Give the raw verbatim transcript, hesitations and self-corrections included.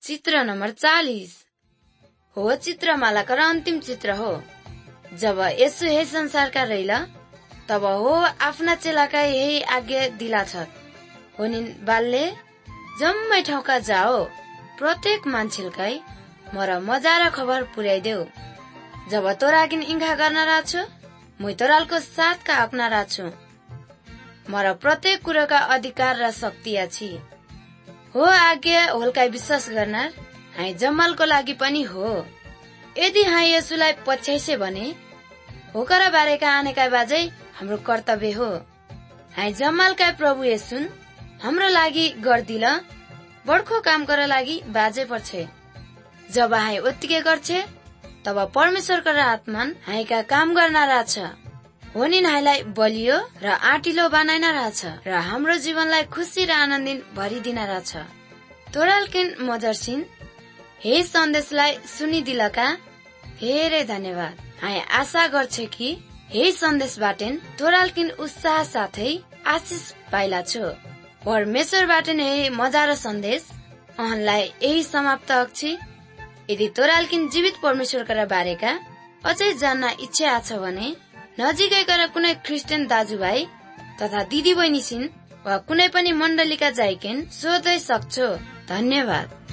चित्र नम्बर चालीस हो चित्रमालाका अन्तिम चित्र हो। जब यसु हे संसारका रहिल तब हो आफ्ना चेलाका यही आज्ञा दिला छ, होनिन बालले जम्मै ठाउँका जाओ, प्रत्येक मान्छेलकाई मर मजा र खबर पुर्याइदेऊ। जब तोराकिन इङ्घा गर्न राछु, मुई तोरालको साथका अपना राछु, मर प्रत्येक कुरोका अधिकार र शक्ति अछि। हो आज्ञा होलकाई विश्वास गर्न हाई जम्मालको लागि पनि हो। यदि हाई यसुलाई पछ्याइसे भने होकर बारेका आनेका बाजै हाम्रो कर्तव्य हो। हाई जम्मालका प्रभु यसुन हाम्रो लागि गर्दिल बडको काम कर लागि बाजे पर्छे। जब हाई उत्तिके गर्छे तब परमेश्वरको आत्मान हाईका काम गर्न राछ, होनिन हाईलाई बलियो र आँटिलो बनाइन राछ र हाम्रो जीवनलाई खुशी र आनन्दित भरिदिन राछ। तोरालकिन मजरसिन हे सन्देशलाई सुनिदिलका धेरै धन्यवाद। हाई आशा गर्छे कि हे सन्देशबाटेन तोरालकिन उत्साह साथै आशिष पाइला छु। परमेश्वरबाटेन हे मजा र सन्देश अहनलाई यही समाप्त अक्षी। यदि तोरालकिन जीवित परमेश्वरका बारेका अझै जान्न इच्छा छ भने नजिकैका कुनै क्रिस्चियन दाजुभाइ तथा दिदी बहिनी छिन् वा कुनै पनि मण्डलीका जाइकेन सोध्दै सक्छौ। धन्यवाद।